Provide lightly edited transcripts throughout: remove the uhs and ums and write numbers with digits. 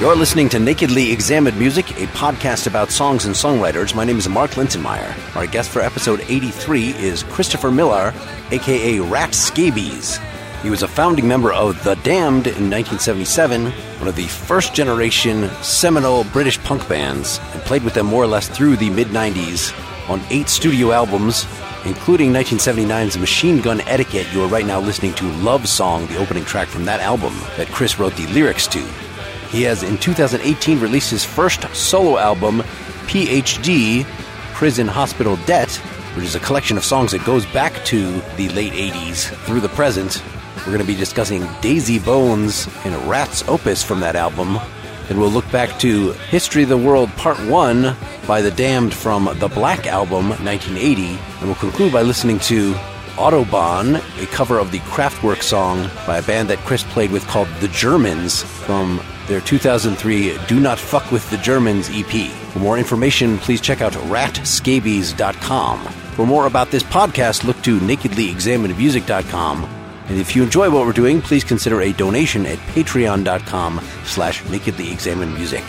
You're listening to Nakedly Examined Music, a podcast about songs and songwriters. My name is Mark Linsenmeyer. Our guest for episode 83 is Christopher Miller, a.k.a. Rat Scabies. He was a founding member of The Damned in 1977, one of the first-generation seminal British punk bands, and played with them more or less through the mid-90s on 8 studio albums, including 1979's Machine Gun Etiquette. You are right now listening to Love Song, the opening track from that album that Chris wrote the lyrics to. He has, in 2018, released his first solo album, PhD, Prison Hospital Debt, which is a collection of songs that goes back to the late 80s through the present. We're going to be discussing Daisy Bones and Rat's Opus from that album. Then we'll look back to History of the World Part 1 by The Damned from the Black Album, 1980. And we'll conclude by listening to Autobahn, a cover of the Kraftwerk song by a band that Chris played with called The Germans from their 2003 Do Not Fuck With The Germans EP. For more information, please check out ratscabies.com. For more about this podcast, look to nakedlyexaminedmusic.com. And if you enjoy what we're doing, please consider a donation at patreon.com/nakedlyexaminedmusic.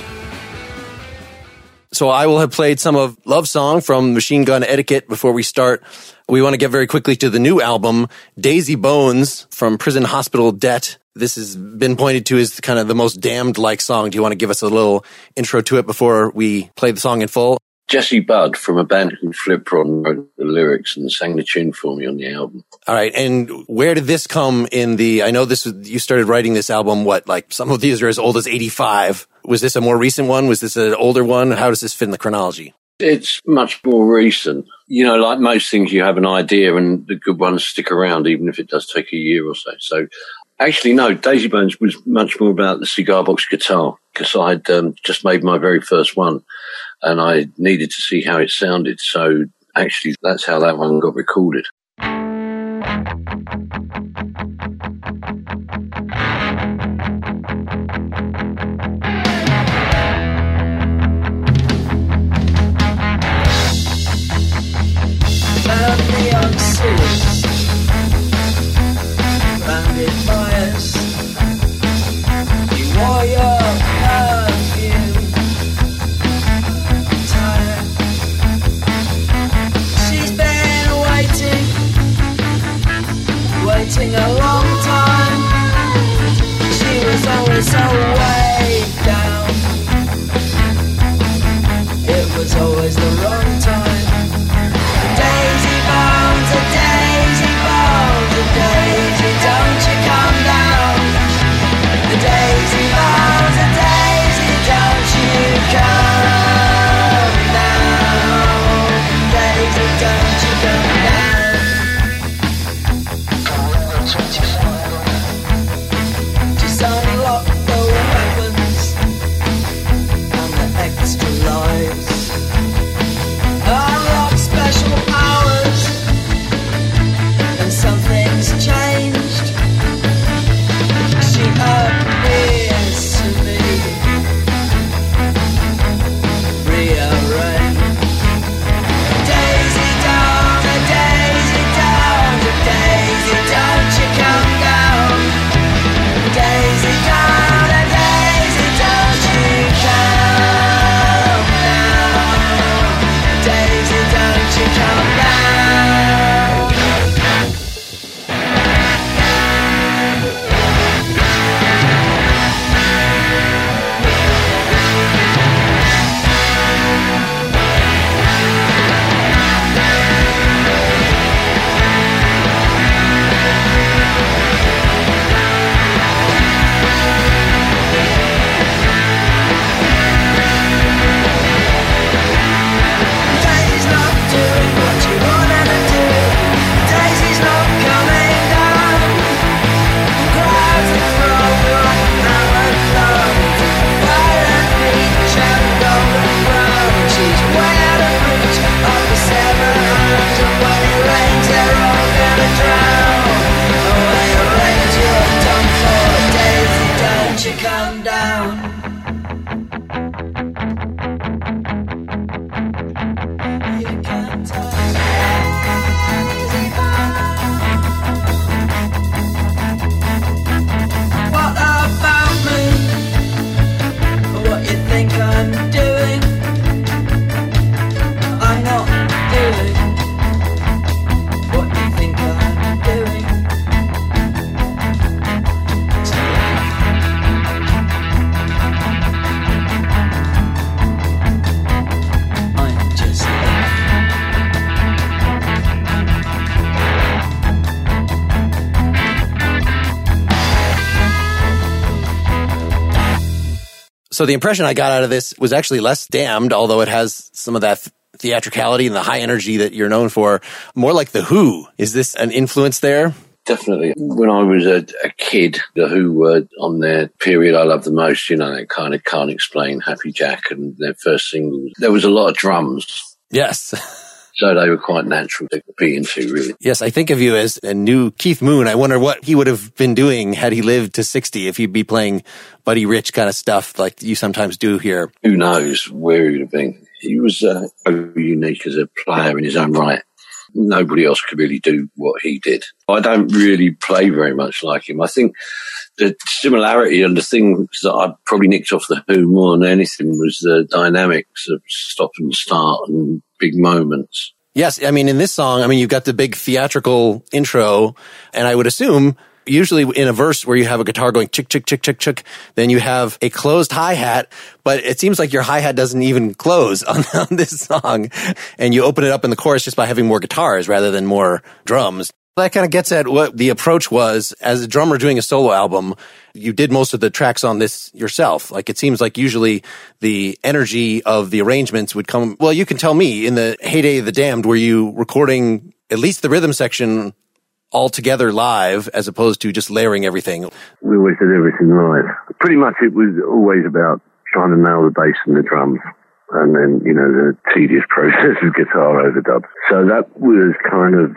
So I will have played some of Love Song from Machine Gun Etiquette before we start. We want to get very quickly to the new album, Daisy Bones from Prison Hospital Debt. This has been pointed to as kind of the most Damned-like song. Do you want to give us a little intro to it before we play the song in full? Jesse Budd from a band called Flipron wrote the lyrics and sang the tune for me on the album. All right. And where did this come in the, I know this, you started writing this album, like some of these are as old as 85. Was this a more recent one? Was this an older one? How does this fit in the chronology? It's much more recent. You know, like most things, you have an idea and the good ones stick around, even if it does take a year or so. So actually, no, Daisy Bones was much more about the cigar box guitar because I'd just made my very first one and I needed to see how it sounded. So actually, that's how that one got recorded. Family on suits, branded bias. You wore your perfume, tired. She's been waiting a long time. She was always so way down. It was always the wrong time. Daisy Bones, a day So the impression I got out of this was actually less Damned, although it has some of that theatricality and the high energy that you're known for, more like The Who. Is this an influence there? Definitely. When I was a kid, The Who were on their period I love the most, that kind of Can't Explain, Happy Jack, and their first single. There was a lot of drums. Yes. So they were quite natural to be into, really. Yes, I think of you as a new Keith Moon. I wonder what he would have been doing had he lived to 60, if he'd be playing Buddy Rich kind of stuff like you sometimes do here. Who knows where he would have been. He was so unique as a player in his own right. Nobody else could really do what he did. I don't really play very much like him. I think the similarity and the things that I probably nicked off The Who more than anything was the dynamics of stop and start and big moments. Yes, I mean, in this song, you've got the big theatrical intro, and I would assume usually in a verse where you have a guitar going chick, chick, chick, chick, chick, then you have a closed hi-hat, but it seems like your hi-hat doesn't even close on this song, and you open it up in the chorus just by having more guitars rather than more drums. That kind of gets at what the approach was. As a drummer doing a solo album, you did most of the tracks on this yourself. Like, it seems like usually the energy of the arrangements would come, well, you can tell me, in the heyday of The Damned, were you recording at least the rhythm section all together live as opposed to just layering everything? We always did everything live. Pretty much it was always about trying to nail the bass and the drums, and then, the tedious process of guitar overdubs. So that was kind of,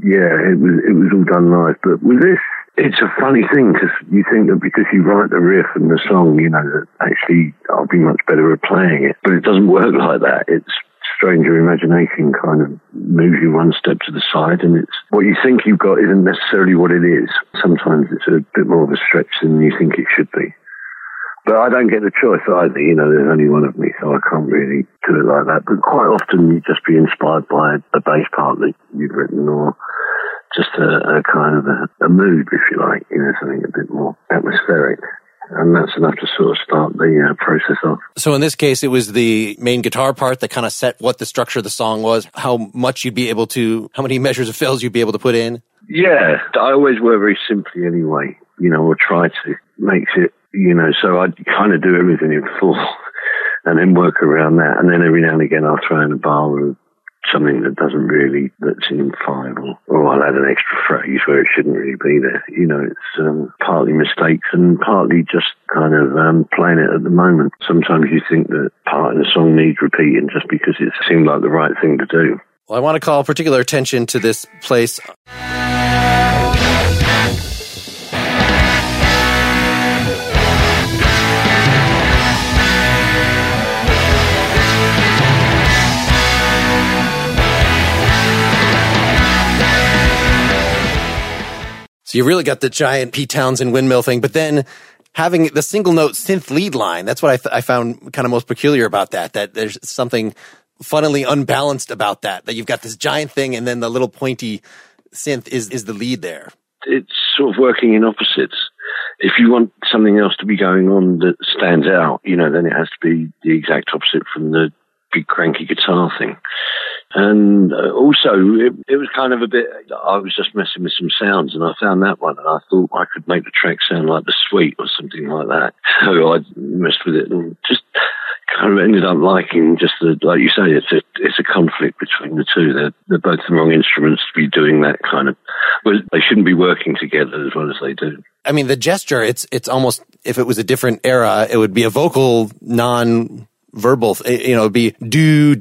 it was all done live. But with this, it's a funny thing, because you think that because you write the riff and the song, that actually I'll be much better at playing it. But it doesn't work like that. It's strange. Your imagination kind of moves you one step to the side, and it's what you think you've got isn't necessarily what it is. Sometimes it's a bit more of a stretch than you think it should be. But I don't get the choice either. There's only one of me, so I can't really do it like that. But quite often you just be inspired by a bass part that you've written, or just a kind of a mood, if you like, something a bit more atmospheric. And that's enough to sort of start the process off. So in this case, it was the main guitar part that kind of set what the structure of the song was, how much you'd be able to, how many measures of fills you'd be able to put in? Yeah, I always work very simply anyway, or try to. Makes it, so I kind of do everything in full and then work around that. And then every now and again I'll throw in a bar of something that that's in 5, or I'll add an extra phrase where it shouldn't really be there. It's partly mistakes and partly just kind of playing it at the moment. Sometimes you think that part of the song needs repeating just because it seemed like the right thing to do. Well, I want to call particular attention to this place. So you really got the giant Pete Townsend windmill thing, but then having the single note synth lead line, that's what I found kind of most peculiar about that there's something funnily unbalanced about that you've got this giant thing and then the little pointy synth is the lead there. It's sort of working in opposites. If you want something else to be going on that stands out, then it has to be the exact opposite from the big cranky guitar thing. And also, it was kind of a bit, I was just messing with some sounds and I found that one and I thought I could make the track sound like The Sweet or something like that. So I messed with it and just kind of ended up liking just like you say, it's a conflict between the two. They're both the wrong instruments to be doing that kind of, well, they shouldn't be working together as well as they do. I mean, the gesture, it's almost, if it was a different era, it would be a vocal non-verbal, it'd be do.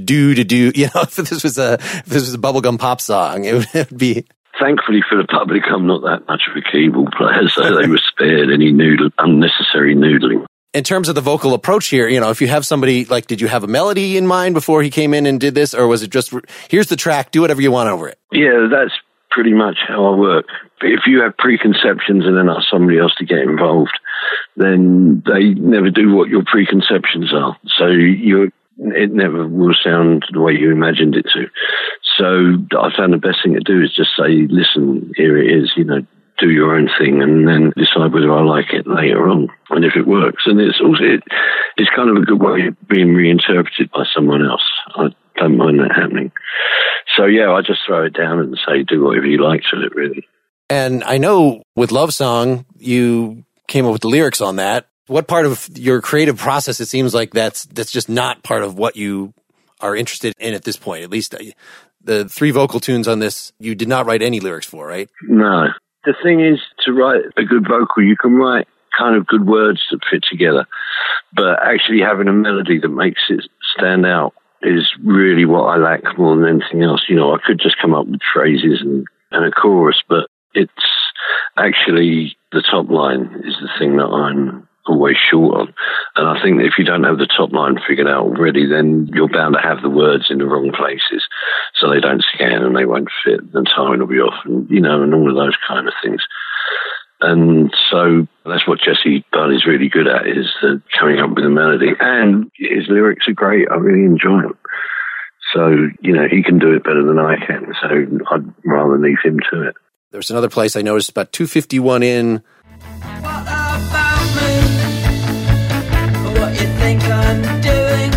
If this was a bubblegum pop song, it would be. Thankfully for the public, I'm not that much of a keyboard player, so they were spared any unnecessary noodling. In terms of the vocal approach here, if you have somebody, did you have a melody in mind before he came in and did this, or was it just, here's the track, do whatever you want over it? Yeah, that's pretty much how I work. But if you have preconceptions and then ask somebody else to get involved, then they never do what your preconceptions are. So it never will sound the way you imagined it to. So I found the best thing to do is just say, listen, here it is, do your own thing and then decide whether I like it later on and if it works. And it's kind of a good way of being reinterpreted by someone else. I don't mind that happening. So yeah, I just throw it down and say, do whatever you like with it, really. And I know with Love Song, you came up with the lyrics on that. What part of your creative process, it seems like that's just not part of what you are interested in at this point? At least the 3 vocal tunes on this, you did not write any lyrics for, right? No. The thing is, to write a good vocal, you can write kind of good words that fit together, but actually having a melody that makes it stand out is really what I lack more than anything else. You know, I could just come up with phrases and a chorus, but it's actually the top line is the thing that I'm always short on. And I think that if you don't have the top line figured out already, then you're bound to have the words in the wrong places, so they don't scan and they won't fit, and timing will be off, and, you know, and all of those kind of things. And so that's what Jesse Bunn is really good at, is coming up with a melody. And his lyrics are great. I really enjoy them. So, you know, he can do it better than I can. So I'd rather leave him to it. There's another place I noticed about 2:51 in. What about me? What you think I'm doing?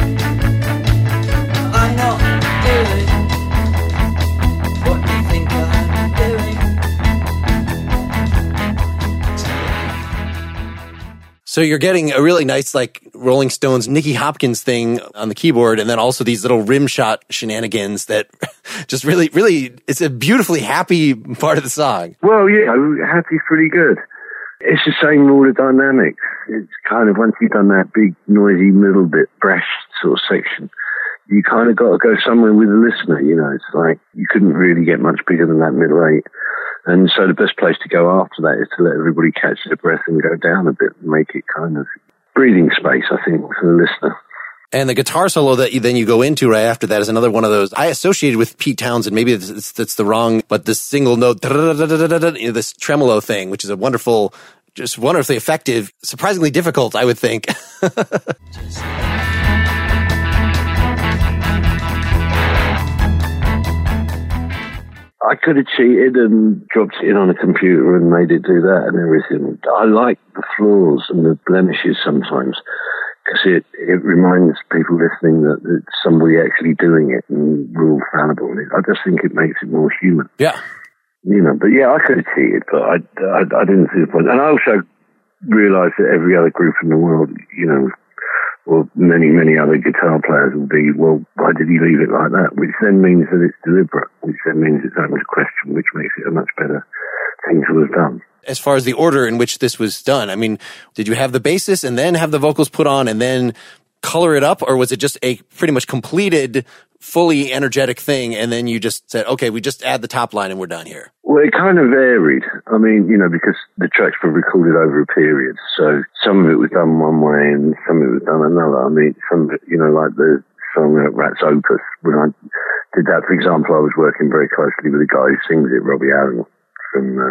I'm not doing what you think I'm doing. So you're getting a really nice, like, Rolling Stones, Nicky Hopkins thing on the keyboard, and then also these little rim shot shenanigans that just really, it's a beautifully happy part of the song. Well, yeah, happy's pretty good. It's the same with all the dynamics. It's kind of, once you've done that big, noisy middle bit, brash sort of section, you kind of got to go somewhere with the listener, you know. It's like, you couldn't really get much bigger than that middle 8. And so the best place to go after that is to let everybody catch their breath and go down a bit and make it kind of breathing space, I think, for the listener. And the guitar solo that you go into right after that is another one of those I associated with Pete Townsend. Maybe that's the wrong, but this single note, this tremolo thing, which is a wonderful, just wonderfully effective, surprisingly difficult, I would think. I could have cheated and dropped it in on a computer and made it do that and everything. I like the flaws and the blemishes sometimes, because it reminds people listening that it's somebody actually doing it and we're all fallible. I just think it makes it more human. Yeah. You know, but yeah, I could have cheated, but I didn't see the point. And I also realised that every other group in the world, you know, or many, many other guitar players will be, well, why did he leave it like that? Which then means that it's deliberate, which then means it's open to question, which makes it a much better thing to have done. As far as the order in which this was done, I mean, did you have the basis and then have the vocals put on and then color it up, or was it just a pretty much completed, fully energetic thing, and then you just said, okay, we just add the top line and we're done here? Well, it kind of varied. I mean, you know, because the tracks were recorded over a period, so some of it was done one way and some of it was done another. I mean, some of it, you know, like the song Rats Opus, when I did that, for example, I was working very closely with the guy who sings it, Robbie Allen, from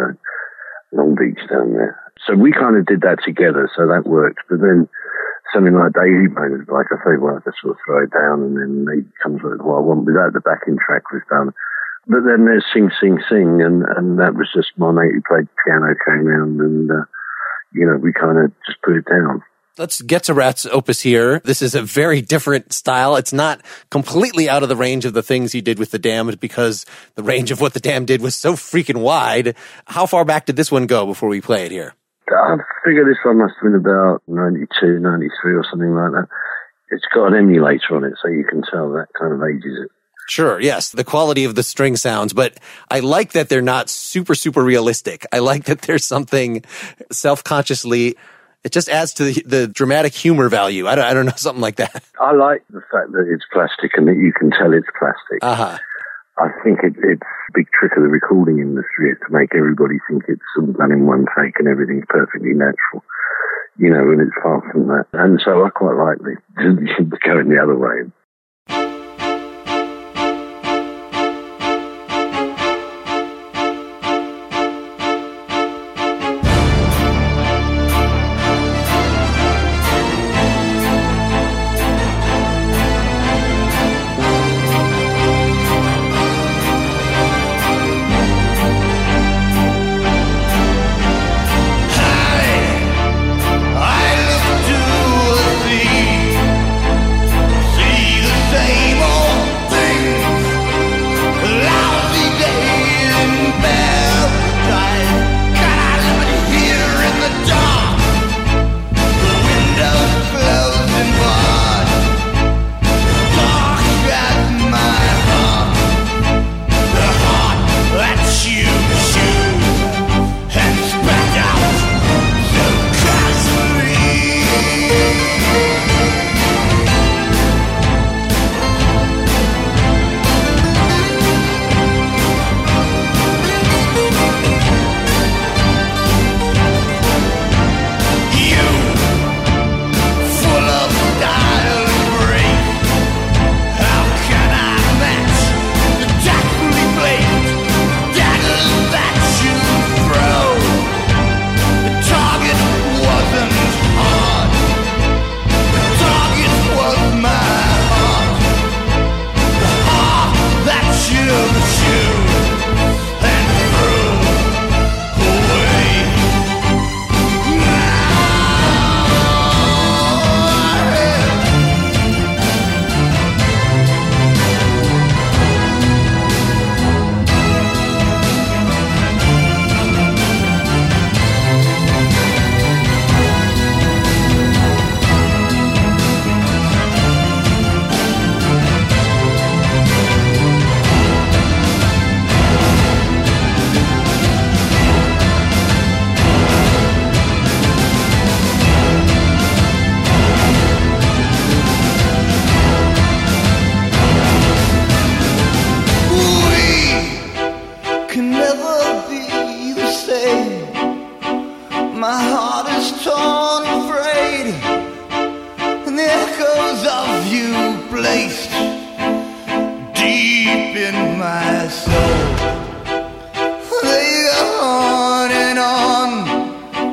Long Beach down there. So we kind of did that together, so that worked. But then something like Daisy Bones, like I say, well, I just sort of throw it down and then it comes with what I want without the backing track was done. But then there's Sing, Sing, Sing, and that was just my mate who played piano came round and, you know, we kind of just put it down. Let's get to Rats Opus here. This is a very different style. It's not completely out of the range of the things you did with The Damned, because the range of what The Damned did was so freaking wide. How far back did this one go before we play it here? I figure this one must have been about 92, 93 or something like that. It's got an emulator on it, so you can tell that kind of ages it. Sure, yes, the quality of the string sounds, but I like that they're not super, super realistic. I like that there's something self-consciously, it just adds to the dramatic humor value. I don't know, something like that. I like the fact that it's plastic and that you can tell it's plastic. Uh-huh. I think it's a big trick of the recording industry is to make everybody think it's all done in one take and everything's perfectly natural, you know, and it's far from that. And so I quite like going the other way.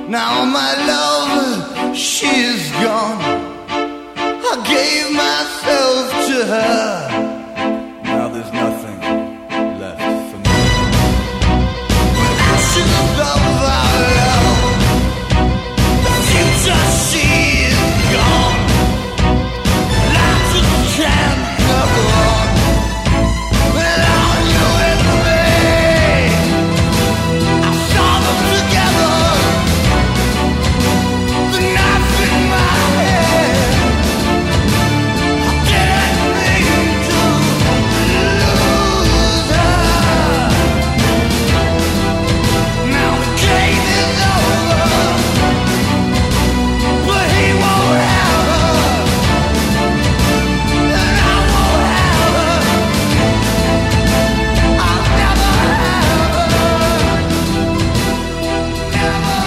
Now my love, she is gone. I gave myself to her. Now there's nothing left for me. Ashes of our love, the future, she is gone. Life just can't go on without you and me. I saw them together, the knife in my head. I didn't mean to lose her. Now the game is over, but he won't have her, and I won't have her. I'll never have her, never have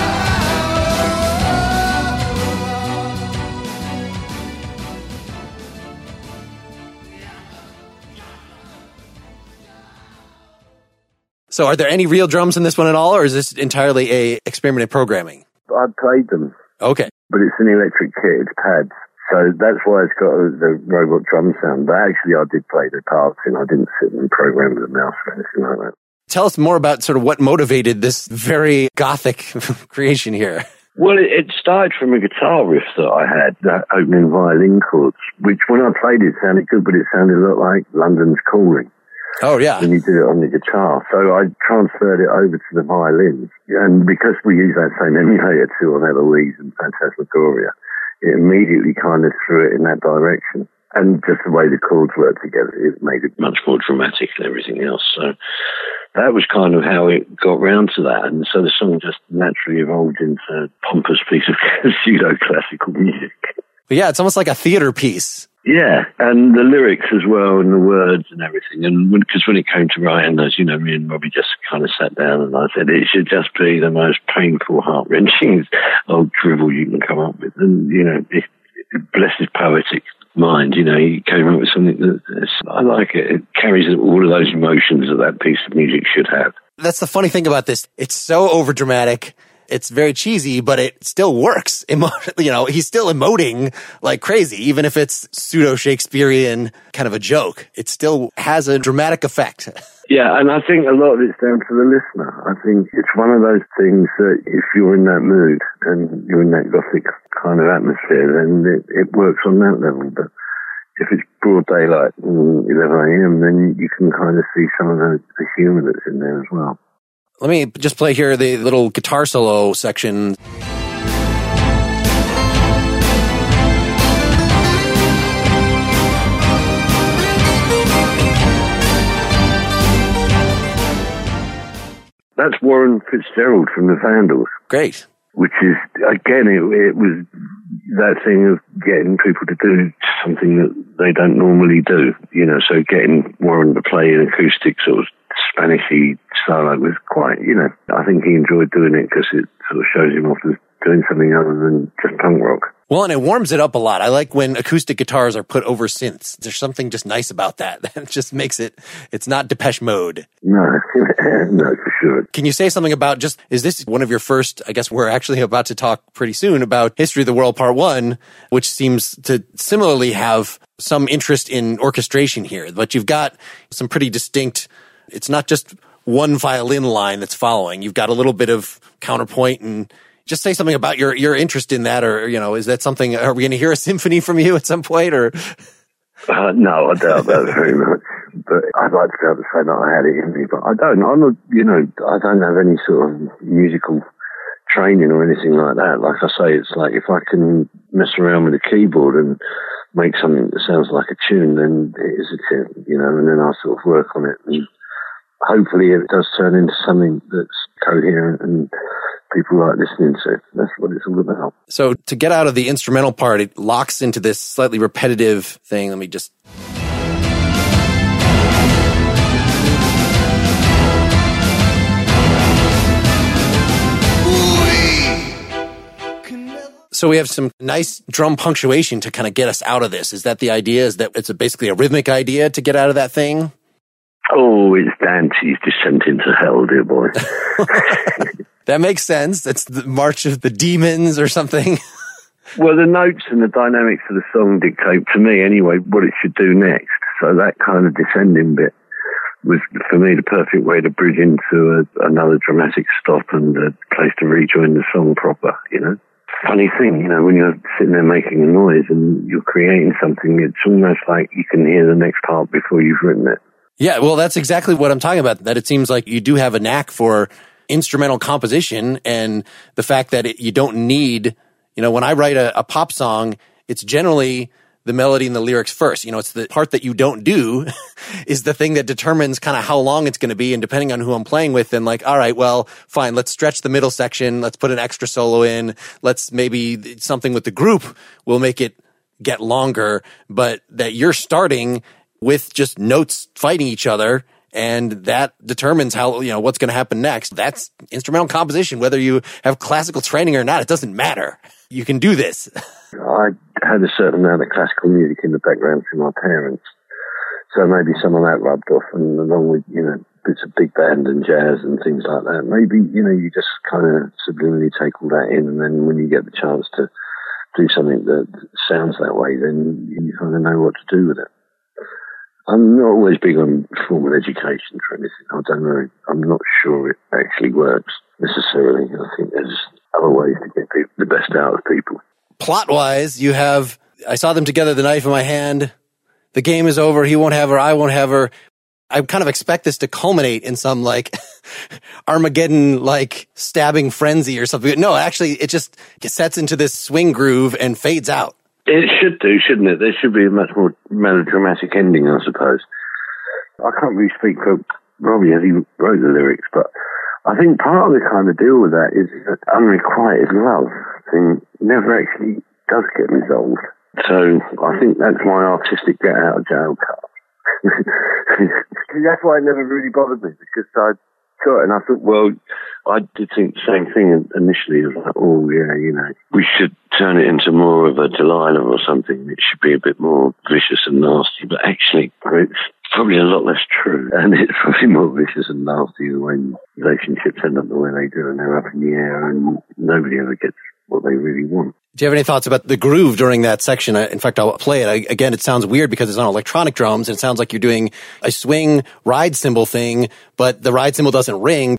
So are there any real drums in this one at all, or is this entirely a experimented programming? I played them, Okay. but it's an electric kit, it's pads. So that's why it's got the robot drum sound. But actually I did play the parts and I didn't sit and program with a mouse or anything like that. Tell us more about sort of what motivated this very gothic creation here. Well, it started from a guitar riff that I had, that opening violin chords, which when I played it sounded good, but it sounded a lot like London's Calling Oh, yeah. when you did it on the guitar. So I transferred it over to the violins. And because we use that same emulator too on Eloise and Phantasmagoria, it immediately kind of threw it in that direction. And just the way the chords worked together, it made it Much more dramatic and everything else. So that was kind of how it got round to that. And so the song just naturally evolved into a pompous piece of pseudo-classical music. But yeah, it's almost like a theater piece. Yeah, and the lyrics as well, and the words and everything. And because when it came to writing those, you know, me and Robbie just kind of sat down and I said, it should just be the most painful, heart-wrenching old drivel you can come up with. And, you know, bless his poetic mind, you know, he came up with something that, I like it. It carries all of those emotions that that piece of music should have. That's the funny thing about this. It's so overdramatic. It's very cheesy, but it still works. You know, he's still emoting like crazy, even if it's pseudo-Shakespearean kind of a joke. It still has a dramatic effect. Yeah, and I think a lot of it's down to the listener. I think it's one of those things that if you're in that mood and you're in that gothic kind of atmosphere, then it works on that level. But if it's broad daylight and 11 a.m., then you can kind of see some of the humour that's in there as well. Let me just play here the little guitar solo section. That's Warren Fitzgerald from the Vandals. Great. Which is, again, it was that thing of getting people to do something that they don't normally do, you know, so getting Warren to play an acoustic sort of Spanishy solo was quite, you know, I think he enjoyed doing it because it sort of shows him off as doing something other than just punk rock. Well, and it warms it up a lot. I like when acoustic guitars are put over synths. There's something just nice about that. That just makes it's not Depeche Mode. No, no, for sure. Can you say something about is this one of your first, I guess we're actually about to talk pretty soon about History of the World Part 1, which seems to similarly have some interest in orchestration here, but you've got some pretty distinct, it's not just one violin line that's following. You've got a little bit of counterpoint, and just say something about your interest in that, or, you know, is that something, are we going to hear a symphony from you at some point, or? No, I doubt that very much. But I'd like to be able to say that I had it in me, but I don't. I don't have any sort of musical training or anything like that. Like I say, it's like if I can mess around with the keyboard and make something that sounds like a tune, then it is a tune, you know, and then I sort of work on it. And hopefully it does turn into something that's coherent and people like listening to. That's what it's all about. So to get out of the instrumental part, it locks into this slightly repetitive thing. Let me just... So we have some nice drum punctuation to kind of get us out of this. Is that the idea? Is that it's basically a rhythmic idea to get out of that thing? Oh, it's Dante's descent into hell, dear boy. That makes sense. That's the March of the Demons or something. Well, the notes and the dynamics of the song dictate, to me anyway, what it should do next. So that kind of descending bit was, for me, the perfect way to bridge into another dramatic stop and a place to rejoin the song proper, you know? Funny thing, you know, when you're sitting there making a noise and you're creating something, it's almost like you can hear the next part before you've written it. Yeah, well, that's exactly what I'm talking about, that it seems like you do have a knack for instrumental composition, and the fact that you don't need, you know, when I write a pop song, it's generally the melody and the lyrics first. You know, it's the part that you don't do is the thing that determines kind of how long it's going to be. And depending on who I'm playing with, then like, all right, well, fine, let's stretch the middle section. Let's put an extra solo in. Let's maybe something with the group will make it get longer, but that you're starting with just notes fighting each other. And that determines how, you know, what's going to happen next. That's instrumental composition. Whether you have classical training or not, it doesn't matter. You can do this. I had a certain amount of classical music in the background from my parents. So maybe some of that rubbed off, and along with, you know, bits of big band and jazz and things like that. Maybe, you know, you just kind of subliminally take all that in, and then when you get the chance to do something that sounds that way, then you kind of know what to do with it. I'm not always big on formal education for anything. I don't know. I'm not sure it actually works necessarily. I think there's other ways to get the best out of people. Plot-wise, you have, I saw them together, the knife in my hand. The game is over. He won't have her. I won't have her. I kind of expect this to culminate in some like Armageddon, like stabbing frenzy or something. No, actually, it just sets into this swing groove and fades out. It should do, shouldn't it? There should be a much more melodramatic ending, I suppose. I can't really speak for Robbie as he wrote the lyrics, but I think part of the kind of deal with that is that unrequited love thing never actually does get resolved. So I think that's my artistic get out of jail card. That's why it never really bothered me, because I saw it and I thought, well, I did think the same thing initially. I was like, oh yeah, you know, we should turn it into more of a Delilah or something. It should be a bit more vicious and nasty, but actually it's probably a lot less true, and it's probably more vicious and nasty when relationships end up the way they do and they're up in the air and nobody ever gets what they really want. Do you have any thoughts about the groove during that section? In fact, I'll play it. Again, it sounds weird because it's on electronic drums, and it sounds like you're doing a swing ride cymbal thing, but the ride cymbal doesn't ring.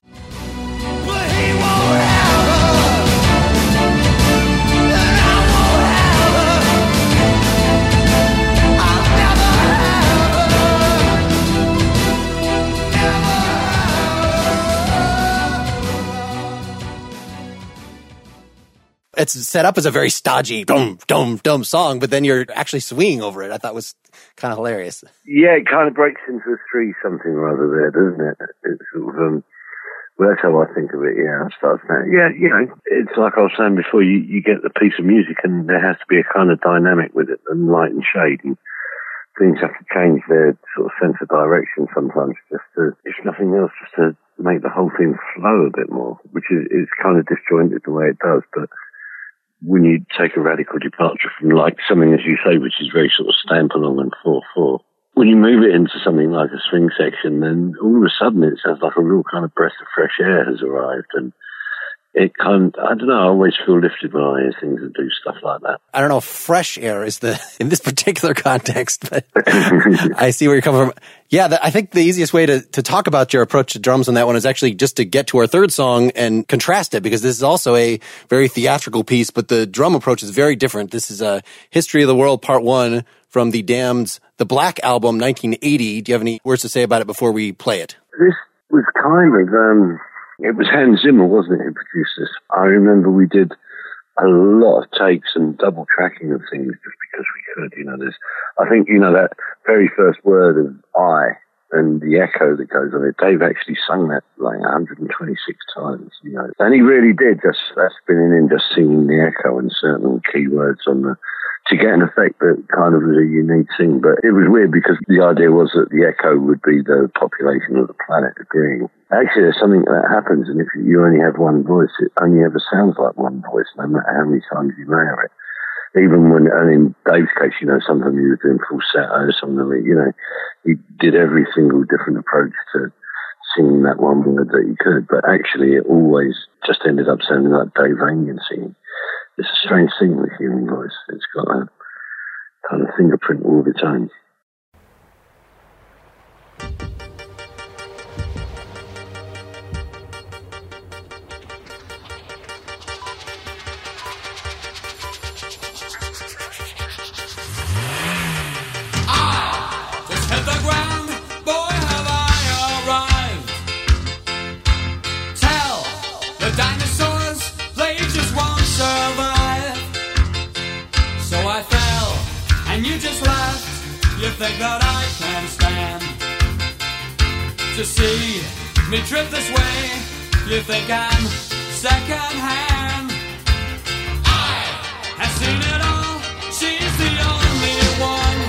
It's set up as a very stodgy, dum, dum, dum song, but then you're actually swinging over it. I thought was kind of hilarious. Yeah, it kind of breaks into a three something or other there, doesn't it? It's sort of, well, that's how I think of it, yeah. It starts now. Yeah, you know, it's like I was saying before, you get the piece of music and there has to be a kind of dynamic with it, and light and shade, and things have to change their sort of sense of direction sometimes just to, if nothing else, just to make the whole thing flow a bit more, which is kind of disjointed the way it does, but when you take a radical departure from like something, as you say, which is very sort of stamp along and 4/4, when you move it into something like a swing section, then all of a sudden it sounds like a real kind of breath of fresh air has arrived, and it kind of, I don't know, I always feel lifted when I hear things that do stuff like that. I don't know if fresh air is in this particular context, but I see where you're coming from. Yeah, I think the easiest way to talk about your approach to drums on that one is actually just to get to our third song and contrast it, because this is also a very theatrical piece, but the drum approach is very different. This is a History of the World Part 1 from the Damned's The Black Album, 1980. Do you have any words to say about it before we play it? This was kind of, it was Hans Zimmer, wasn't it, who produced this? I remember we did a lot of takes and double tracking of things just because we could, you know. I think, you know, that very first word of I and the echo that goes on it, Dave actually sung that like 126 times, you know. And he really did, just that spinning in, just singing the echo and certain keywords on to get an effect that kind of was a unique thing. But it was weird because the idea was that the echo would be the population of the planet agreeing. Actually, there's something that happens, and if you only have one voice, it only ever sounds like one voice, no matter how many times you layer it. Even when, and in Dave's case, you know, sometimes he was doing falsetto, sometimes, you know, he did every single different approach to singing that one word that he could, but actually it always just ended up sounding like Dave Vanian singing. It's a strange thing with human voice. It's got a kind of fingerprint all of its own. You think that I can stand to see me drift this way? You think I'm second hand? I have seen it all. She's the only one.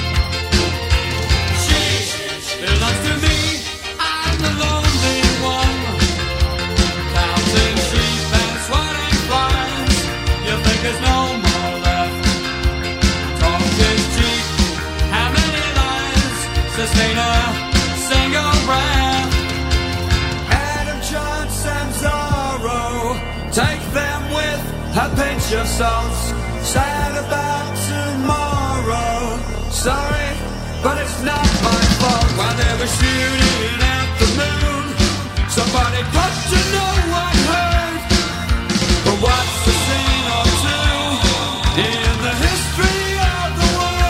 She belongs to me. I'm the lonely one. Counting sheep and swatting flies. You think there's no more left? Talk is cheap. How many lives sustain a single breath? Adam Johnson, Zorro, take them with a pinch of salt. Sad about tomorrow. Sorry, but it's not my fault. While they were shooting at the moon, somebody got to know what hurt. But what's the scene or two in the history of the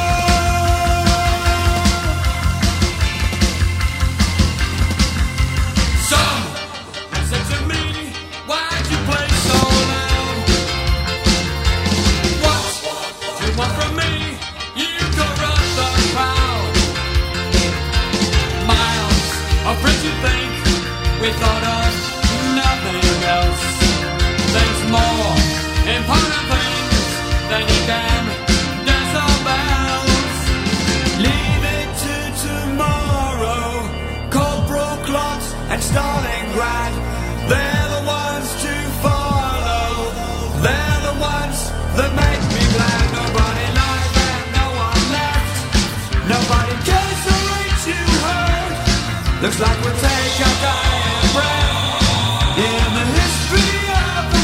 we thought of nothing else. There's more important things than you can dance on bells. Leave it to tomorrow. Corporal Klotz and Stalingrad, they're the ones to follow. They're the ones that make me glad. Nobody live and no one left. Nobody cares or ain't you heard? Looks like we'll take our dying breath in the history of the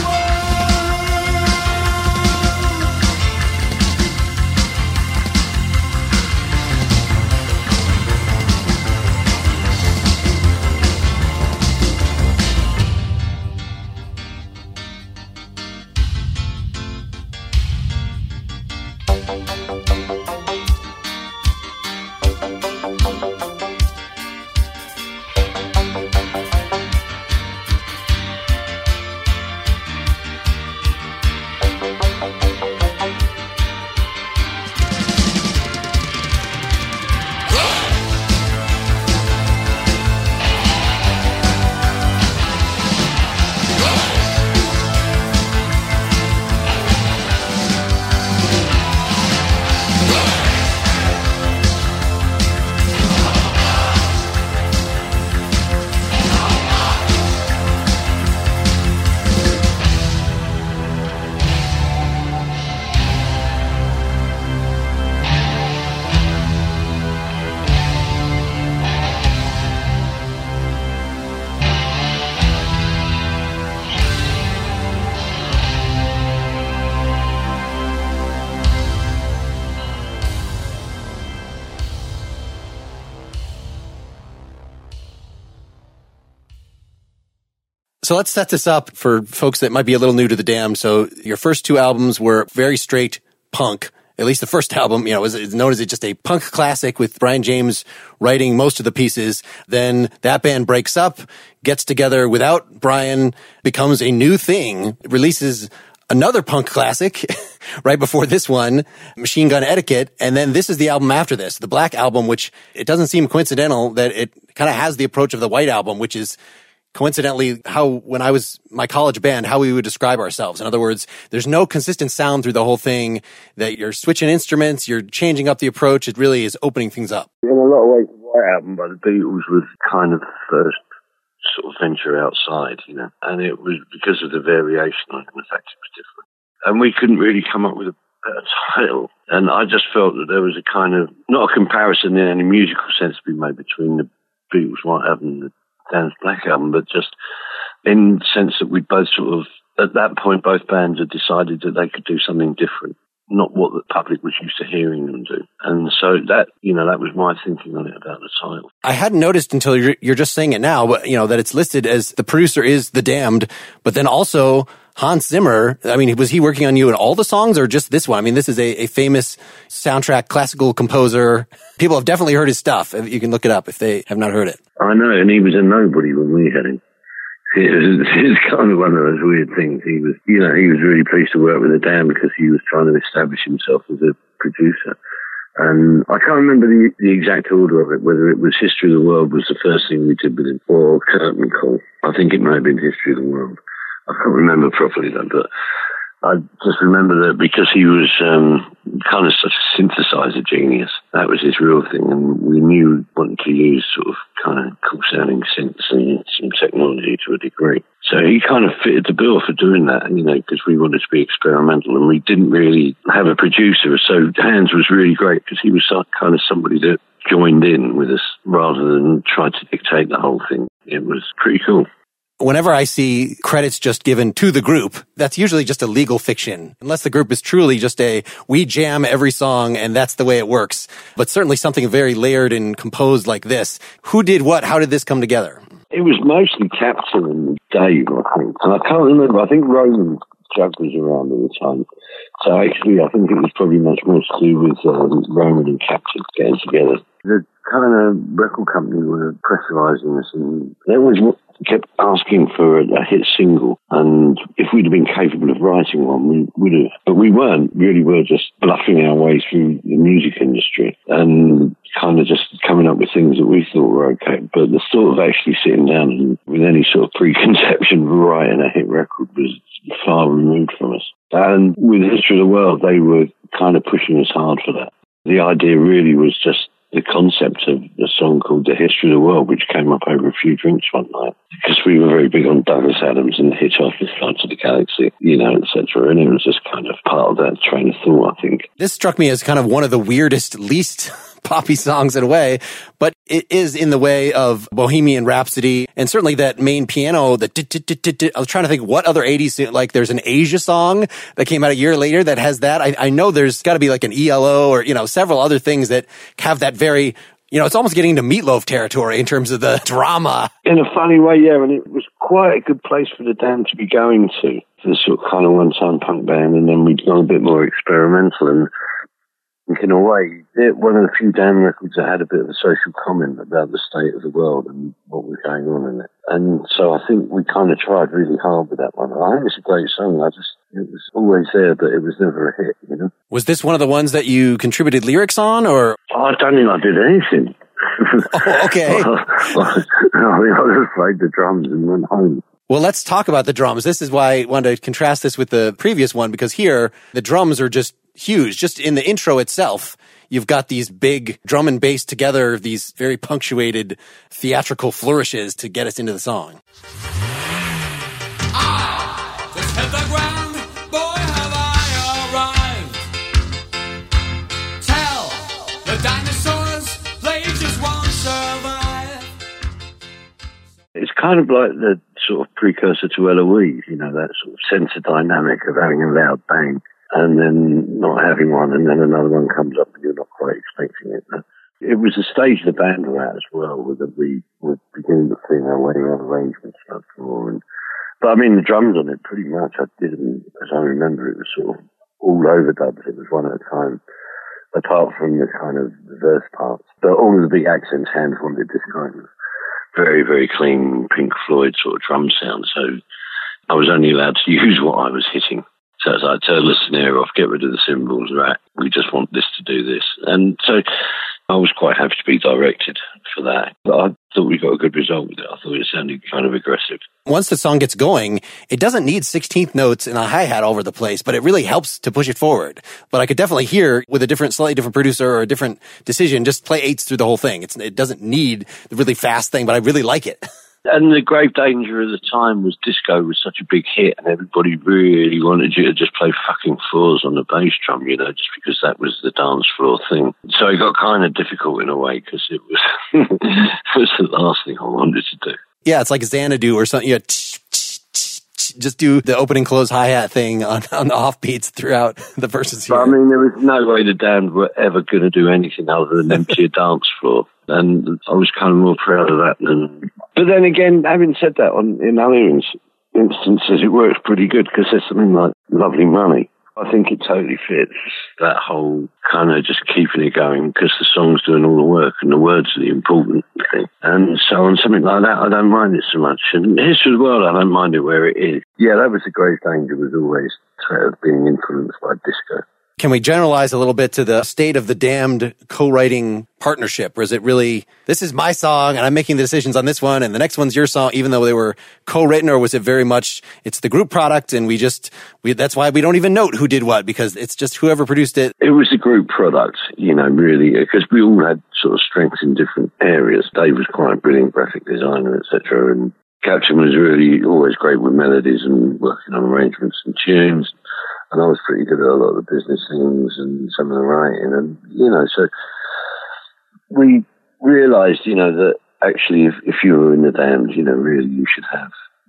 So let's set this up for folks that might be a little new to the Damned. So your first two albums were very straight punk. At least the first album, was known as just a punk classic with Brian James writing most of the pieces. Then that band breaks up, gets together without Brian, becomes a new thing, releases another punk classic right before this one, Machine Gun Etiquette. And then this is the album after this, the Black Album, which it doesn't seem coincidental that it kind of has the approach of the White Album, which is coincidentally how, when I was my college band, how we would describe ourselves. In other words, there's no consistent sound through the whole thing, that you're switching instruments, you're changing up the approach. It really is opening things up. In a lot of ways, the White Album by the Beatles was kind of the first sort of venture outside, and it was because of the variation and the fact it was different. And we couldn't really come up with a better title. And I just felt that there was a kind of, not a comparison in any musical sense to be made between the Beatles' White Album and the Dan's Black Album, but just in the sense that we'd both sort of, at that point, both bands had decided that they could do something different, not what the public was used to hearing them do. And so that, that was my thinking on it about the title. I hadn't noticed until you're just saying it now, but, that it's listed as the producer is The Damned, but then also Hans Zimmer. I mean, was he working on you in all the songs or just this one? I mean, this is a famous soundtrack classical composer. People have definitely heard his stuff. You can look it up if they have not heard it. I know, and he was a nobody when we had him. It was kind of one of those weird things. He was really pleased to work with The Damned because he was trying to establish himself as a producer. And I can't remember the exact order of it, whether it was History of the World was the first thing we did with him, or Curtain Call. I think it may have been History of the World. I can't remember properly though, but I just remember that because he was kind of such a synthesizer genius, that was his real thing, and we knew wanting to use sort of kind of cool-sounding synths and some technology to a degree. So he kind of fitted the bill for doing that, because we wanted to be experimental, and we didn't really have a producer. So Hans was really great because he was kind of somebody that joined in with us rather than try to dictate the whole thing. It was pretty cool. Whenever I see credits just given to the group, that's usually just a legal fiction, unless the group is truly just we jam every song and that's the way it works. But certainly something very layered and composed like this. Who did what? How did this come together? It was mostly Captain and Dave, I think. And I can't remember. I think Roman Jug was around at the time. So actually, I think it was probably much more to do with Roman and Captain getting together. The kind of record company were pressurizing us, and they always kept asking for a hit single, and if we'd have been capable of writing one, we would have. But we weren't. Really, we were just bluffing our way through the music industry and kind of just coming up with things that we thought were okay. But the thought of actually sitting down and with any sort of preconception writing a hit record was far removed from us. And with History of the World, they were kind of pushing us hard for that. The idea really was just the concept of a song called The History of the World, which came up over a few drinks one night, because we were very big on Douglas Adams and the hit off his Flight to the Galaxy, etc. And it was just kind of part of that train of thought, I think. This struck me as kind of one of the weirdest, least poppy songs in a way, but it is in the way of Bohemian Rhapsody, and certainly that main piano, I was trying to think what other 80s, like there's an Asia song that came out a year later that has that. I know there's got to be like an ELO or, several other things that have that very, it's almost getting into Meatloaf territory in terms of the drama. In a funny way, yeah, and it was quite a good place for the Damned to be going to, the sort of kind of one-time punk band, and then we'd gone a bit more experimental, and in a way, one of the few Damned records that had a bit of a social comment about the state of the world and what was going on in it. And so I think we kind of tried really hard with that one. I think it's a great song. It was always there, but it was never a hit, Was this one of the ones that you contributed lyrics on, or? I don't think I did anything. Oh, okay. I just played the drums and went home. Well, let's talk about the drums. This is why I wanted to contrast this with the previous one, because here, the drums are just huge. Just in the intro itself, you've got these big drum and bass together, these very punctuated theatrical flourishes to get us into the song. I just hit the ground, boy, have I arrived. Tell the dinosaurs they just won't survive. It's kind of like the sort of precursor to Eloise, that sort of center dynamic of having a loud bang and then not having one, and then another one comes up and you're not quite expecting it. It was the stage the band were at as well, that we were beginning to feel our way around arrangements much more. But I mean, the drums on it, pretty much, I did them, as I remember, it was sort of all overdubs. It was one at a time, apart from the kind of verse parts. But all of the big accents, Hans wanted this kind of very, very clean Pink Floyd sort of drum sound. So I was only allowed to use what I was hitting. So it's like, turn the snare off, get rid of the cymbals, right? We just want this to do this. And so I was quite happy to be directed for that. But I thought we got a good result with it. I thought it sounded kind of aggressive. Once the song gets going, it doesn't need 16th notes and a hi-hat all over the place, but it really helps to push it forward. But I could definitely hear with a slightly different producer or a different decision, just play eights through the whole thing. It doesn't need the really fast thing, but I really like it. And the grave danger of the time was disco was such a big hit, and everybody really wanted you to just play fucking fours on the bass drum, just because that was the dance floor thing. So it got kind of difficult in a way, because it was, it was the last thing I wanted to do. Yeah, it's like Xanadu or something. Just do the open and close hi-hat thing on the offbeats throughout the verses here. But I mean, there was no way the Damned were ever going to do anything other than empty a dance floor. And I was kind of more proud of that But then again, having said that, in other instances, it works pretty good because there's something like Lovely Money. I think it totally fits that whole kind of just keeping it going because the song's doing all the work and the words are the important thing. And so on something like that, I don't mind it so much. And History of the World, I don't mind it where it is. Yeah, that was the greatest danger, was always being influenced by disco. Can we generalize a little bit to the state of the Damned co-writing partnership? Or is it really, this is my song and I'm making the decisions on this one and the next one's your song, even though they were co-written? Or was it very much, it's the group product and that's why we don't even note who did what, because it's just whoever produced it? It was a group product, really, because we all had sort of strengths in different areas. Dave was quite a brilliant graphic designer, etc. And Captain was really always great with melodies and working on arrangements and tunes. And I was pretty good at a lot of the business things and some of the writing. And, so we realised, that actually if you were in the Damned, really you should have,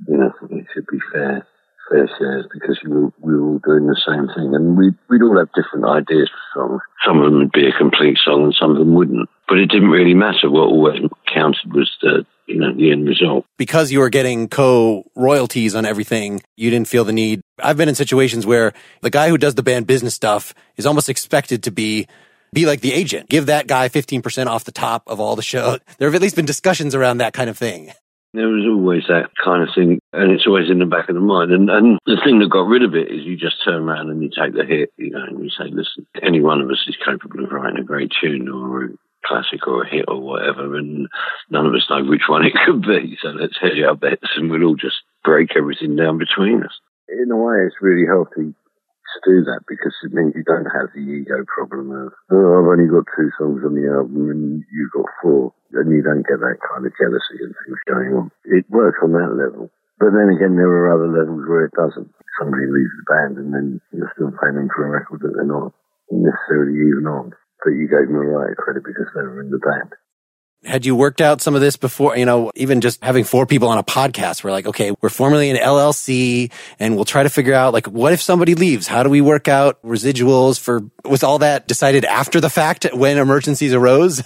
it should be fair shares because we were all doing the same thing. And we'd all have different ideas for songs. Some of them would be a complete song and some of them wouldn't. But it didn't really matter. What always counted was the end result. Because you were getting co-royalties on everything, you didn't feel the need. I've been in situations where the guy who does the band business stuff is almost expected to be like the agent. Give that guy 15% off the top of all the show. There have at least been discussions around that kind of thing. There was always that kind of thing, and it's always in the back of the mind. And the thing that got rid of it is you just turn around and you take the hit, and you say, listen, any one of us is capable of writing a great tune or a classic or a hit or whatever, and none of us know which one it could be, so let's hedge our bets and we'll all just break everything down between us. In a way, it's really healthy to do that because it means you don't have the ego problem of, I've only got 2 songs on the album and you've got 4, and you don't get that kind of jealousy and things going on. It works on that level. But then again, there are other levels where it doesn't. Somebody leaves the band and then you're still paying them for a record that they're not necessarily even on. But you gave them a right credit because they were in the band. Had you worked out some of this before, even just having 4 people on a podcast, we're like, okay, we're formerly an LLC and we'll try to figure out, like, what if somebody leaves? How do we work out residuals was all that decided after the fact when emergencies arose?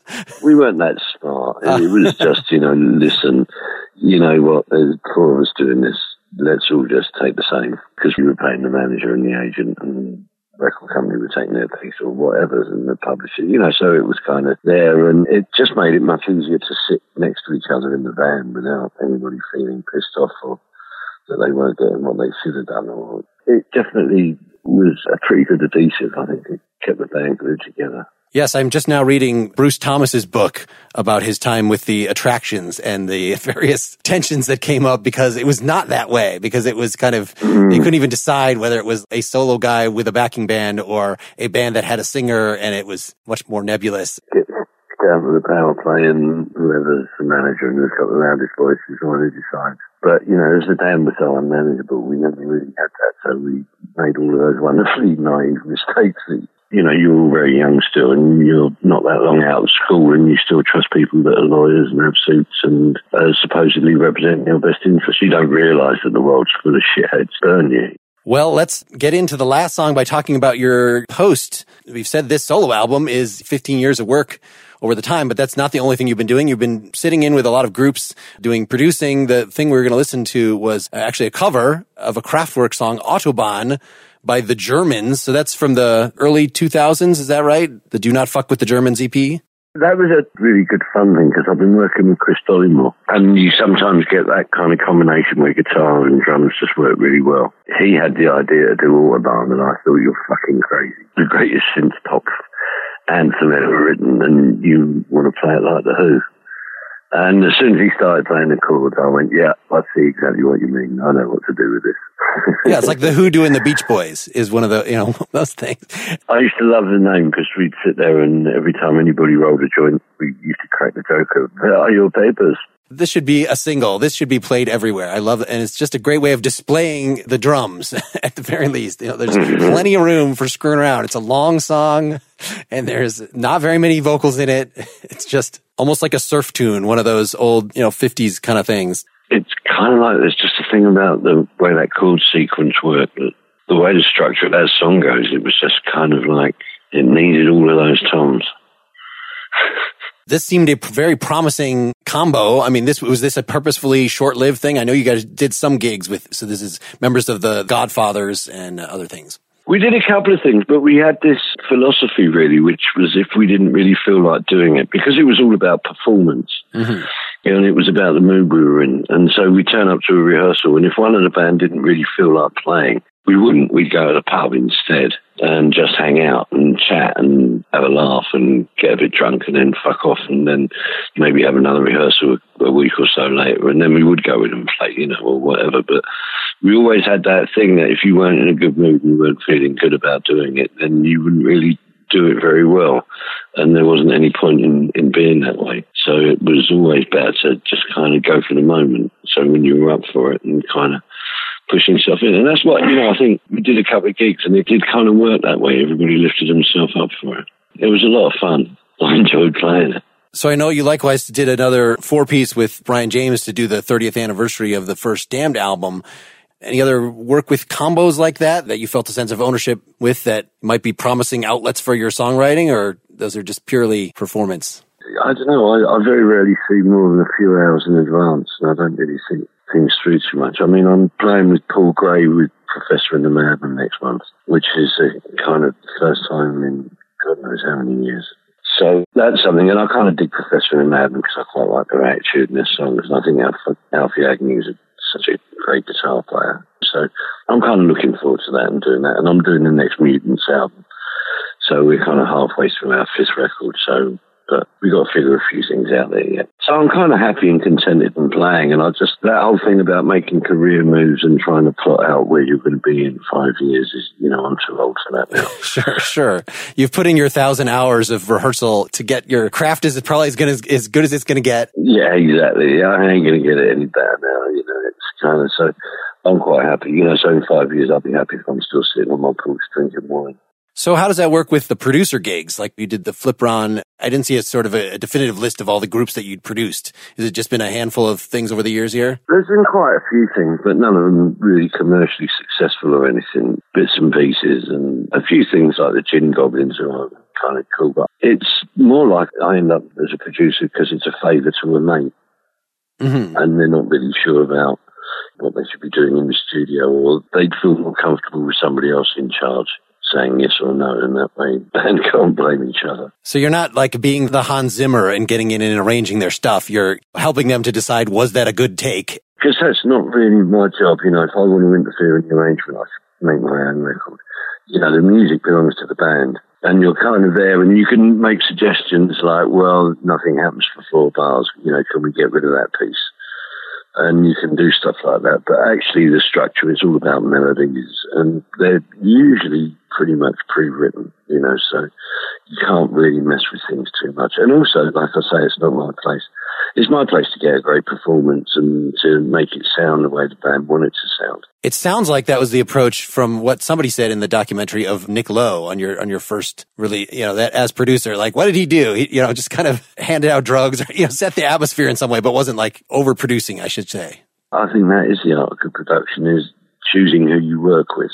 We weren't that smart. It was just, listen, you know what, there's 4 of us doing this. Let's all just take the same because we were paying the manager and the agent and record company were taking their piece or whatever, and the publisher, so it was kind of there, and it just made it much easier to sit next to each other in the van without anybody feeling pissed off or that they weren't getting what they should have done. Or it definitely was a pretty good adhesive. I think it kept the band glued together. Yes, I'm just now reading Bruce Thomas's book about his time with the Attractions and the various tensions that came up because it was not that way, because it was kind of, they couldn't even decide whether it was a solo guy with a backing band or a band that had a singer, and it was much more nebulous. Get down to the power play and whoever's the manager and who's got the loudest voice is the one who decides. But, as the band was so unmanageable, we never really had that, so we made all of those wonderfully naive mistakes that you're all very young still and you're not that long out of school and you still trust people that are lawyers and have suits and supposedly representing your best interests. You don't realise that the world's full of shitheads, don't you? Well, let's get into the last song by talking about your post. We've said this solo album is 15 years of work over the time, but that's not the only thing you've been doing. You've been sitting in with a lot of groups doing producing. The thing we were going to listen to was actually a cover of a Kraftwerk song, Autobahn, by the Germans. So that's from the early 2000s, is that right? The Do Not Fuck With the Germans EP? That was a really good fun thing because I've been working with Chris Dollymore, and you sometimes get that kind of combination where guitar and drums just work really well. He had the idea to do Autobahn, and I thought, you're fucking crazy. The greatest synth pop anthem ever written, and you want to play it like The Who. And as soon as he started playing the chords, I went, yeah, I see exactly what you mean. I know what to do with this. Yeah, it's like The Who doing the Beach Boys is one of the, those things. I used to love the name because we'd sit there and every time anybody rolled a joint, we used to crack the joke of, where are your papers? This should be a single. This should be played everywhere. I love it. And it's just a great way of displaying the drums at the very least. There's plenty of room for screwing around. It's a long song and there's not very many vocals in it. It's just almost like a surf tune, one of those old, 50s kind of things. It's kind of like there's just a thing about the way that chord sequence worked. The way the structure of that song goes, it was just kind of like it needed all of those toms. This seemed a very promising combo. I mean, was this a purposefully short-lived thing? I know you guys did some gigs so this is members of the Godfathers and other things. We did a couple of things, but we had this philosophy really, which was if we didn't really feel like doing it, because it was all about performance. Mm-hmm. And it was about the mood we were in. And so we turn up to a rehearsal, and if one of the band didn't really feel like playing, we'd go to the pub instead and just hang out and chat and have a laugh and get a bit drunk and then fuck off and then maybe have another rehearsal a week or so later, and then we would go in and play, or whatever. But we always had that thing that if you weren't in a good mood and you weren't feeling good about doing it, then you wouldn't really do it very well, and there wasn't any point in being that way. So it was always better to just kind of go for the moment. So when you were up for it and kind of pushing stuff in. And that's what, I think we did a couple of gigs and it did kind of work that way. Everybody lifted themselves up for it. It was a lot of fun. I enjoyed playing it. So I know you likewise did another 4-piece with Brian James to do the 30th anniversary of the first Damned album. Any other work with combos like that you felt a sense of ownership with that might be promising outlets for your songwriting, or those are just purely performance? I don't know. I very rarely see more than a few hours in advance, and I don't really think things through too much. I mean, I'm playing with Paul Gray with Professor and the Madman next month, which is a kind of first time in God knows how many years. So that's something, and I kind of dig Professor and the Madman because I quite like their attitude in their songs, and I think Alfie Agnew is such a great guitar player. So I'm kind of looking forward to that and doing that, and I'm doing the next Mutants album. So we're kind of halfway through our 5th record, but we got to figure a few things out there yet. So I'm kind of happy and contented and playing, and that whole thing about making career moves and trying to plot out where you're going to be in 5 years is, I'm too old for that now. Sure. You've put in your 1,000 hours of rehearsal to get your craft is probably as good as it's going to get. Yeah, exactly. I ain't going to get it any better now, it's kind of, so I'm quite happy, so in 5 years I'll be happy if I'm still sitting on my porch drinking wine. So how does that work with the producer gigs? Like you did the Flipron. I didn't see a sort of a definitive list of all the groups that you'd produced. Has it just been a handful of things over the years here? There's been quite a few things, but none of them really commercially successful or anything. Bits and pieces, and a few things like the Gin Goblins are kind of cool. But it's more like I end up as a producer because it's a favour to a mate. Mm-hmm. And they're not really sure about what they should be doing in the studio, or they'd feel more comfortable with somebody else in charge saying yes or no, and that way and can't blame each other. So you're not like being the Hans Zimmer and getting in and arranging their stuff. You're helping them to decide, was that a good take? Because that's not really my job. If I want to interfere in the arrangement, I should make my own record. The music belongs to the band, and you're kind of there, and you can make suggestions like, well, nothing happens for 4 bars. Can we get rid of that piece? And you can do stuff like that. But actually the structure is all about melodies, and they're usually pretty much pre-written, so you can't really mess with things too much. And also, like I say, it's not my place. It's my place to get a great performance and to make it sound the way the band want it to sound. It sounds like that was the approach from what somebody said in the documentary of Nick Lowe on your first really, that as producer, like what did he do? He, just kind of handed out drugs, or, set the atmosphere in some way, but wasn't like overproducing, I should say. I think that is the art of good production, is choosing who you work with.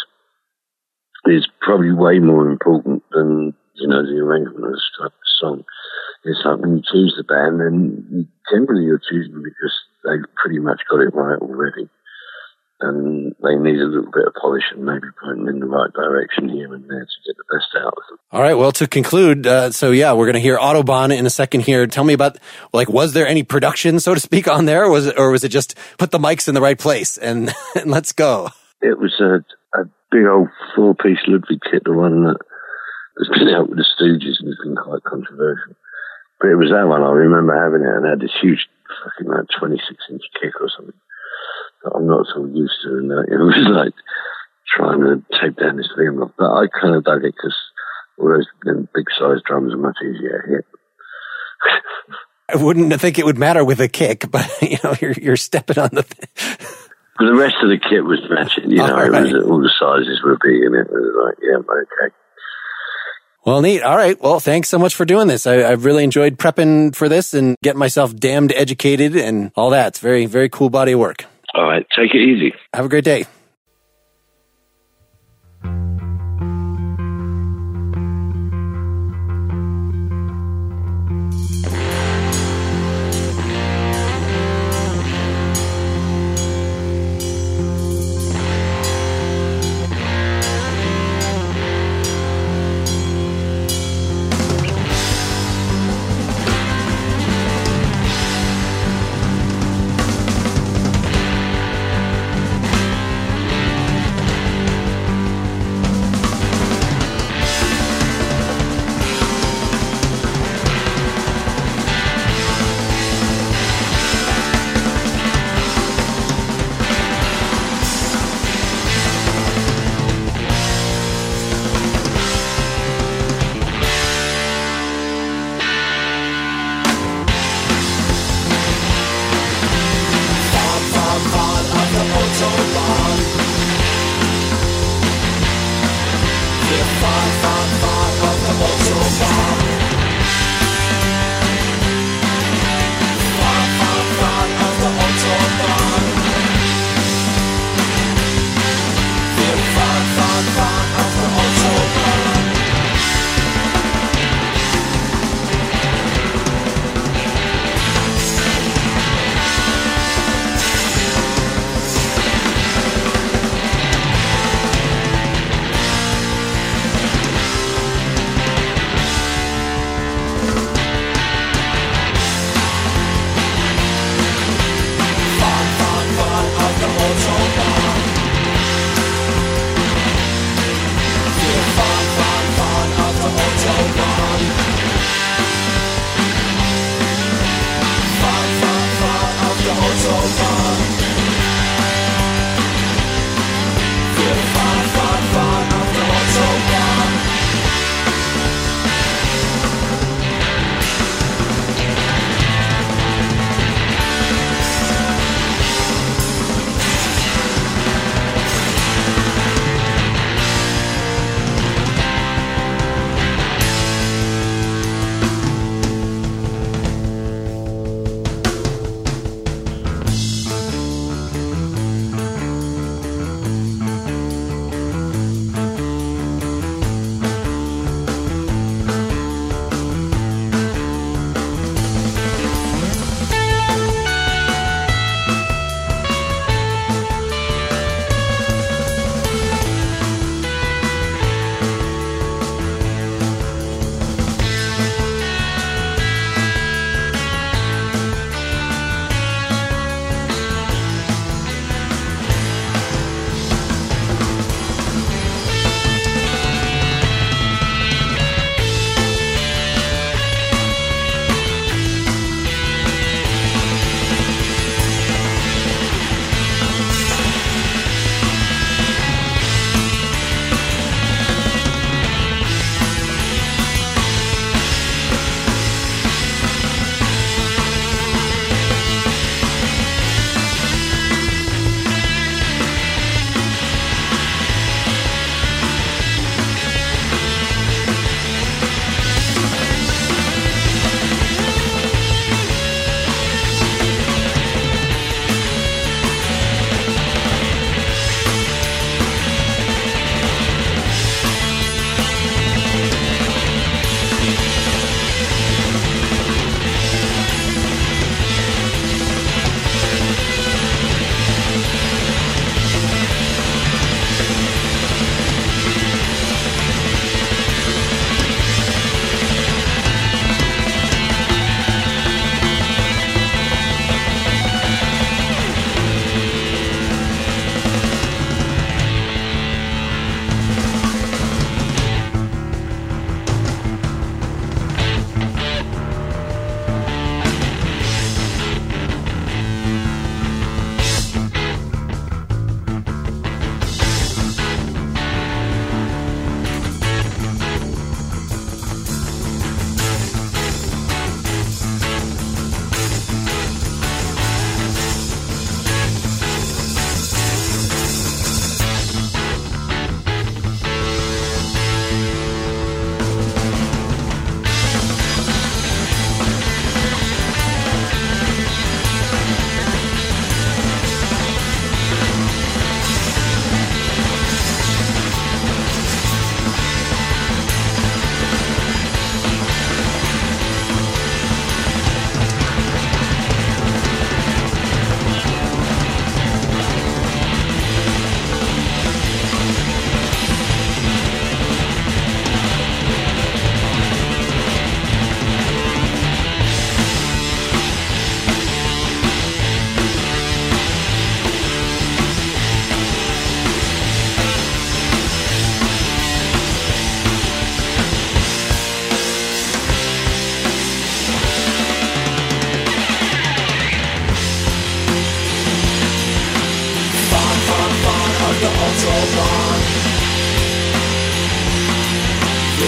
Is probably way more important than, the arrangement of the song. It's like when you choose the band, then generally you're choosing them because they've pretty much got it right already. And they need a little bit of polish and maybe pointing in the right direction here and there to get the best out of them. All right. Well, to conclude, we're going to hear Autobahn in a second here. Tell me about, was there any production, so to speak, on there? Or was it just put the mics in the right place and let's go? It was a big old 4-piece Ludwig kit, the one that has been out with the Stooges and has been quite controversial. But it was that one, I remember having it, and it had this huge fucking 26-inch kick or something that I'm not so used to. And it was like trying to tape down this thing. But I kind of dug it because all those big-sized drums are much easier to hit. I wouldn't think it would matter with a kick, but you're stepping on the. But the rest of the kit was matching. It was all the sizes were big, and it was like, yeah, okay. Well, neat. All right. Well, thanks so much for doing this. I've really enjoyed prepping for this and getting myself damned educated and all that. It's very, very cool body of work. All right. Take it easy. Have a great day.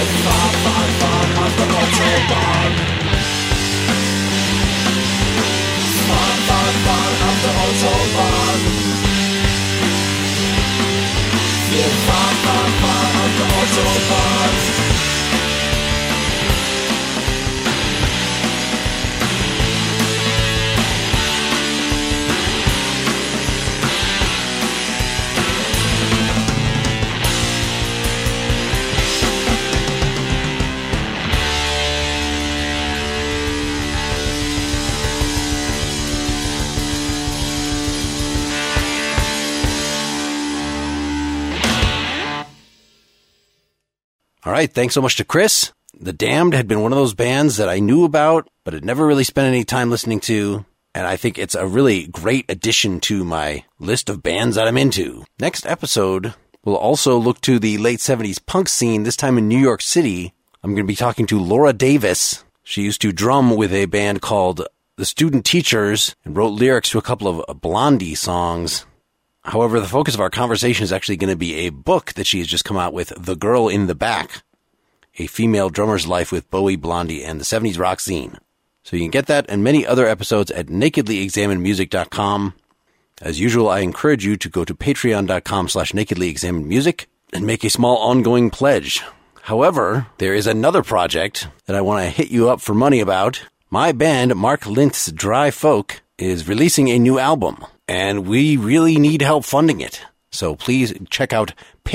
All right, thanks so much to Chris. The Damned had been one of those bands that I knew about, but had never really spent any time listening to, and I think it's a really great addition to my list of bands that I'm into. Next episode, we'll also look to the late 70s punk scene, this time in New York City. I'm going to be talking to Laura Davis. She used to drum with a band called The Student Teachers and wrote lyrics to a couple of Blondie songs. However, the focus of our conversation is actually going to be a book that she has just come out with, The Girl in the Back, a female drummer's life with Bowie, Blondie, and the 70s rock scene. So you can get that and many other episodes at nakedlyexaminedmusic.com. As usual, I encourage you to go to patreon.com/nakedlyexaminedmusic and make a small ongoing pledge. However, there is another project that I want to hit you up for money about. My band, Mark Linth's Dry Folk, is releasing a new album, and we really need help funding it. So please check out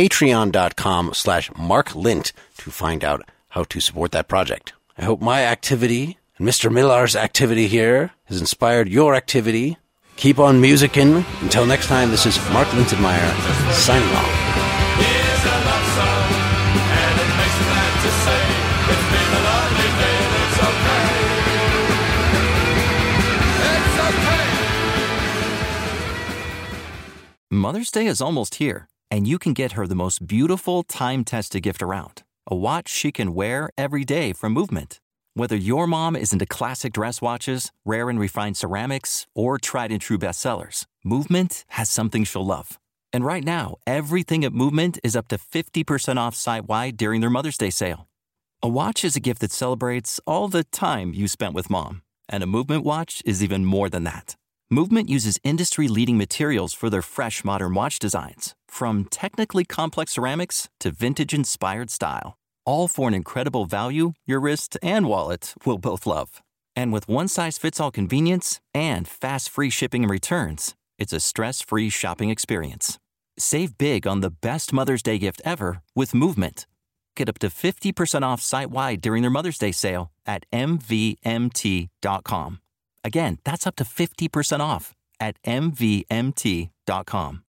patreon.com/marklint to find out how to support that project. I hope my activity and Mr. Millar's activity here has inspired your activity. Keep on musicking. Until next time, this is Mark Lintonmeyer signing off. Here's a love song, and it makes me glad to say it's been a lovely day, and it's okay. It's okay. Mother's Day is almost here, and you can get her the most beautiful time-tested gift around, a watch she can wear every day from Movement. Whether your mom is into classic dress watches, rare and refined ceramics, or tried-and-true bestsellers, Movement has something she'll love. And right now, everything at Movement is up to 50% off site-wide during their Mother's Day sale. A watch is a gift that celebrates all the time you spent with Mom, and a Movement watch is even more than that. Movement uses industry-leading materials for their fresh modern watch designs, from technically complex ceramics to vintage-inspired style. All for an incredible value your wrist and wallet will both love. And with one-size-fits-all convenience and fast free shipping and returns, it's a stress-free shopping experience. Save big on the best Mother's Day gift ever with Movement. Get up to 50% off site-wide during their Mother's Day sale at mvmt.com. Again, that's up to 50% off at mvmt.com.